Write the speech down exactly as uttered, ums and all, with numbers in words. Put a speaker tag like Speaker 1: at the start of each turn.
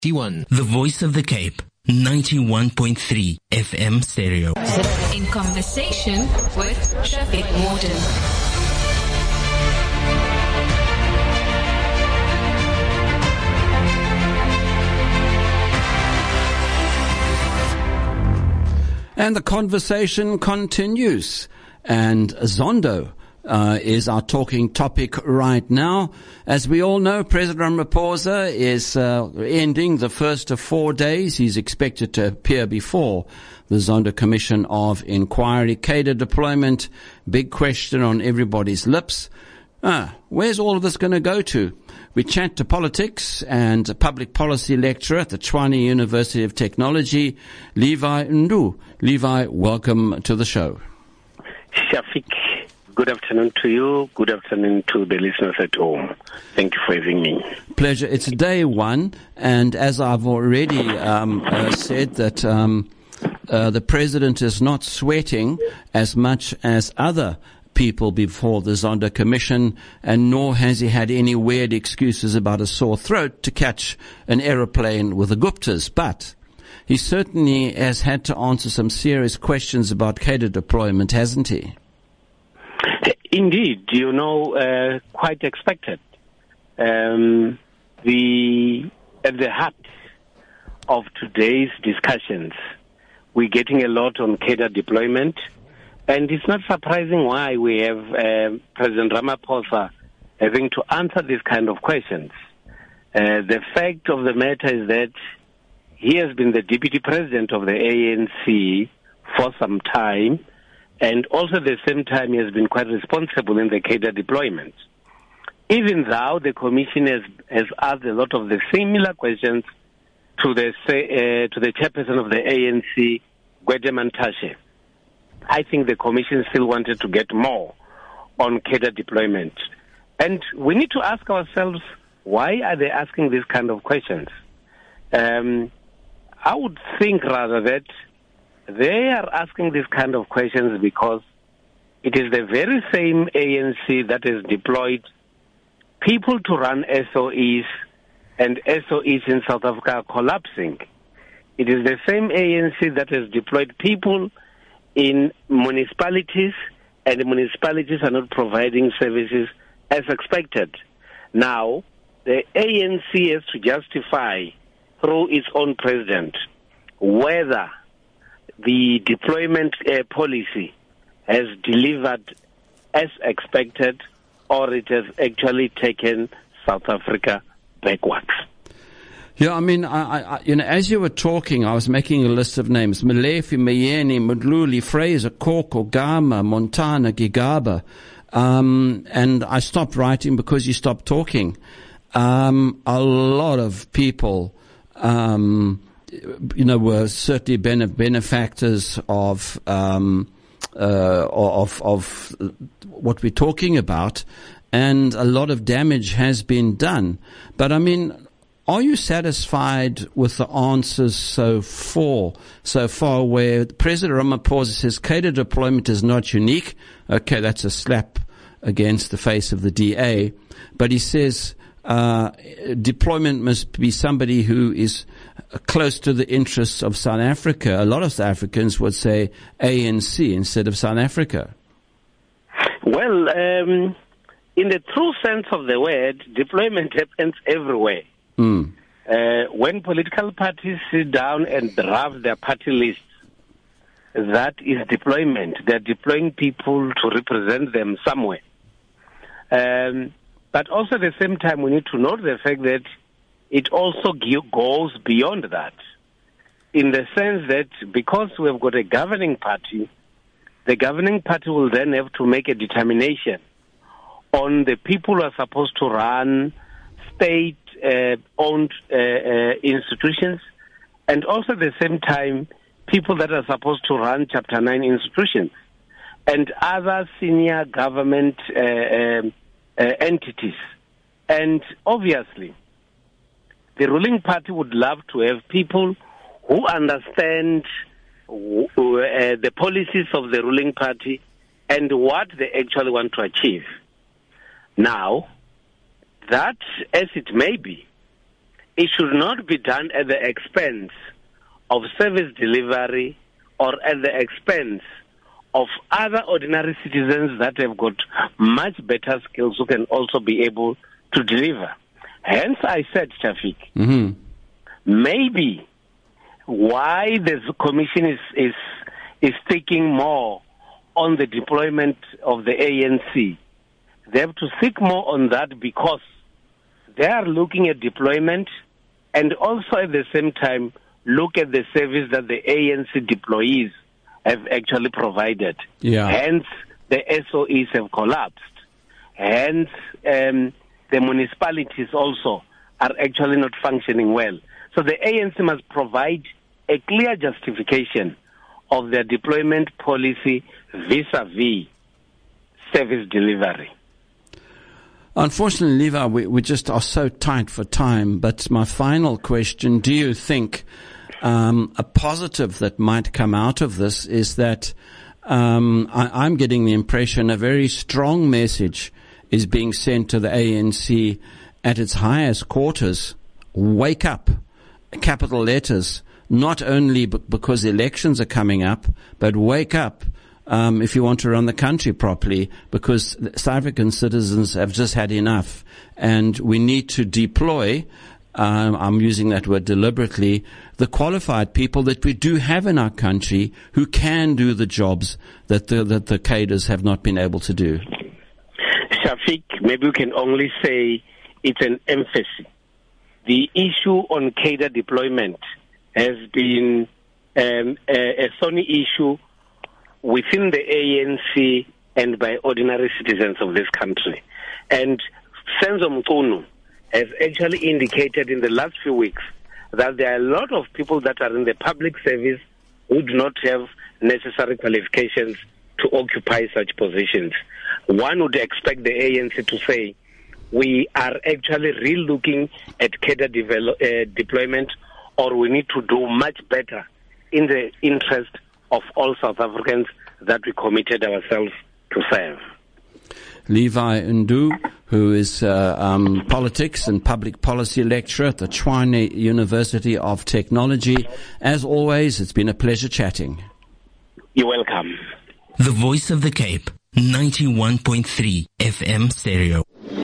Speaker 1: One, the voice of the Cape, ninety-one point three F M stereo.
Speaker 2: In conversation with Shafiq Morton.
Speaker 3: And the conversation continues. And Zondo Uh, is our talking topic right now. As we all know, President Ramaphosa is uh, ending the first of four days. He's expected to appear before the Zondo Commission of Inquiry. Cadre deployment, big question on everybody's lips. Ah, where's all of this going to go to? We chat to politics and a public policy lecturer at the Tshwane University of Technology, Levi Ndu. Levi, welcome to the show.
Speaker 4: Shafiq, good afternoon to you. Good afternoon to the listeners at home. Thank you for having me.
Speaker 3: Pleasure. It's day one, and as I've already um, uh, said, that um, uh, the president is not sweating as much as other people before the Zondo Commission, and nor has he had any weird excuses about a sore throat to catch an aeroplane with the Guptas. But he certainly has had to answer some serious questions about cadre deployment, hasn't he?
Speaker 4: Indeed, you know, uh, quite expected. Um, the at the heart of today's discussions, we're getting a lot on cadre deployment, and it's not surprising why we have uh, President Ramaphosa having to answer these kind of questions. Uh, the fact of the matter is that he has been the deputy president of the A N C for some time, and also at the same time he has been quite responsible in the cadre deployment. Even though the commission has, has asked a lot of the similar questions to the uh, to the chairperson of the A N C, Gwede Mantashe, I think the commission still wanted to get more on cadre deployment. And we need to ask ourselves, why are they asking these kind of questions? Um, I would think rather that they are asking these kind of questions because it is the very same A N C that has deployed people to run S O Es, and S O Es in South Africa are collapsing. It is the same A N C that has deployed people in municipalities, and the municipalities are not providing services as expected. Now, the A N C has to justify through its own president whether the deployment uh, policy has delivered as expected, or it has actually taken South Africa backwards.
Speaker 3: Yeah, I mean, I, I, you know, as you were talking, I was making a list of names: Malefi, Mayeni, Mudluli, Fraser, Koko, Gama, Montana, Gigaba, um, and I stopped writing because you stopped talking. Um, a lot of people, um, you know, were certainly benef- benefactors of, um, uh, of, of what we're talking about, and a lot of damage has been done. But I mean, are you satisfied with the answers so far, so far where President Ramaphosa says cadre deployment is not unique? Okay, that's a slap against the face of the D A. But he says uh, deployment must be somebody who is close to the interests of South Africa. A lot of South Africans would say A N C instead of South Africa.
Speaker 4: Well, um, in the true sense of the word, deployment happens everywhere. Mm. Uh, when political parties sit down and draft their party lists, that is deployment. They're deploying people to represent them somewhere. Um, but also at the same time, we need to note the fact that it also goes beyond that, in the sense that because we've got a governing party, the governing party will then have to make a determination on the people who are supposed to run state-owned uh, uh, institutions, and also at the same time, people that are supposed to run Chapter nine institutions and other senior government uh, uh, uh, entities. And obviously, the ruling party would love to have people who understand uh, the policies of the ruling party and what they actually want to achieve. Now, that, as it may be, it should not be done at the expense of service delivery or at the expense of other ordinary citizens that have got much better skills who can also be able to deliver. Hence, I said, Shafiq,
Speaker 3: Mm-hmm.
Speaker 4: maybe why the commission is, is, is sticking more on the deployment of the A N C. They have to stick more on that because they are looking at deployment and also at the same time look at the service that the A N C deployees have actually provided.
Speaker 3: Yeah.
Speaker 4: Hence, the S O Es have collapsed. Hence, um, the municipalities also are actually not functioning well. So the A N C must provide a clear justification of their deployment policy vis-a-vis service delivery.
Speaker 3: Unfortunately, Levi, we, we just are so tight for time. But my final question, do you think um, a positive that might come out of this is that um, I, I'm getting the impression a very strong message is being sent to the A N C at its highest quarters. Wake up, capital letters, not only b- because elections are coming up, but wake up. Um, if you want to run the country properly, because South African citizens have just had enough, and we need to deploy, um, I'm using that word deliberately, the qualified people that we do have in our country who can do the jobs that the, that the cadres have not been able to do.
Speaker 4: Shafiq, maybe we can only say it's an emphasis. The issue on cadre deployment has been um, a, a thorny issue within the A N C and by ordinary citizens of this country. And Senzo Mkhunu has actually indicated in the last few weeks that there are a lot of people that are in the public service who do not have necessary qualifications to occupy such positions. One would expect the A N C to say, we are actually re-looking at cadre develop, uh, deployment, or we need to do much better in the interest of all South Africans that we committed ourselves to serve.
Speaker 3: Levi Ndu, who is uh, um, politics and public policy lecturer at the Tshwane University of Technology. As always, it's been a pleasure chatting.
Speaker 4: You're welcome.
Speaker 1: The Voice of the Cape, ninety-one point three F M stereo.